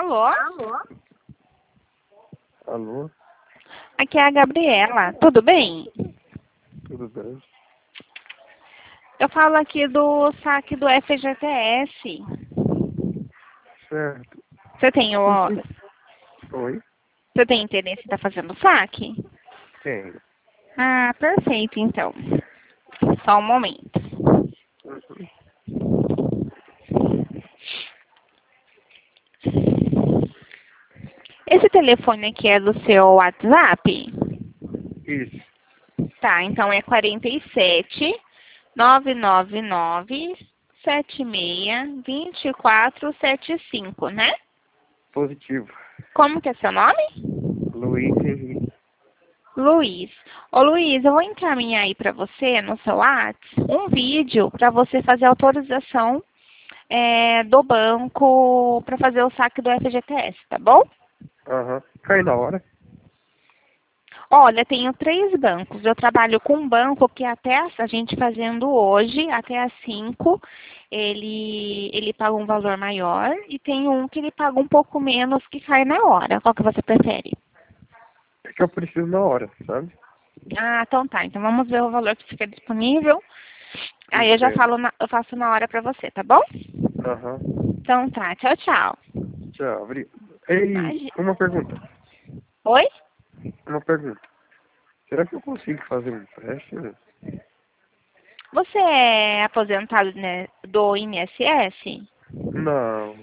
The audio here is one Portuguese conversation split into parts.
Alô? Alô? Aqui é a Gabriela. Tudo bem? Tudo bem? Eu falo aqui do saque do FGTS. Certo. Você tem Oi? Você tem interesse em estar fazendo saque? Tenho. Ah, perfeito, então. Só um momento. Uhum. Esse telefone aqui é do seu WhatsApp? Isso. Tá, então é 47 999 76 2475, né? Positivo. Como que é seu nome? Luiz Henrique. Luiz. Ô Luiz, eu vou encaminhar aí para você no seu WhatsApp um vídeo para você fazer a autorização do banco para fazer o saque do FGTS, tá bom? Aham. Cai na hora? Olha, tenho 3 bancos. Eu trabalho com um banco que até a gente fazendo hoje, até às 5, ele paga um valor maior e tem um que ele paga um pouco menos que cai na hora. Qual que você prefere? É que eu preciso na hora, sabe? Ah, então tá. Então vamos ver o valor que fica disponível. Aí eu já Entendo. eu faço na hora pra você, tá bom? Aham. Então tá. Tchau, tchau. Tchau. Obrigado. Ei, uma pergunta. Oi? Uma pergunta. Será que eu consigo fazer um empréstimo? Você é aposentado, né, do INSS? Não.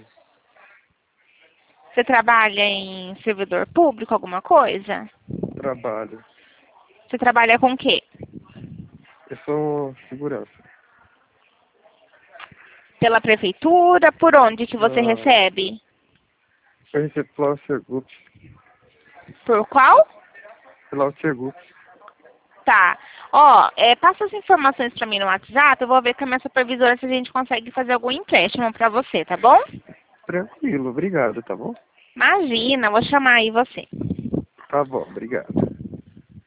Você trabalha em servidor público, alguma coisa? Trabalho. Você trabalha com o quê? Eu sou segurança. Pela prefeitura? Por onde que você Não. recebe? Eu recebo pela Sergup. Por qual? Pela Sergup. Tá. Ó, passa as informações pra mim no WhatsApp, eu vou ver com a minha supervisora se a gente consegue fazer algum empréstimo pra você, tá bom? Tranquilo. Obrigado, tá bom? Imagina, vou chamar aí você. Tá bom. Obrigado.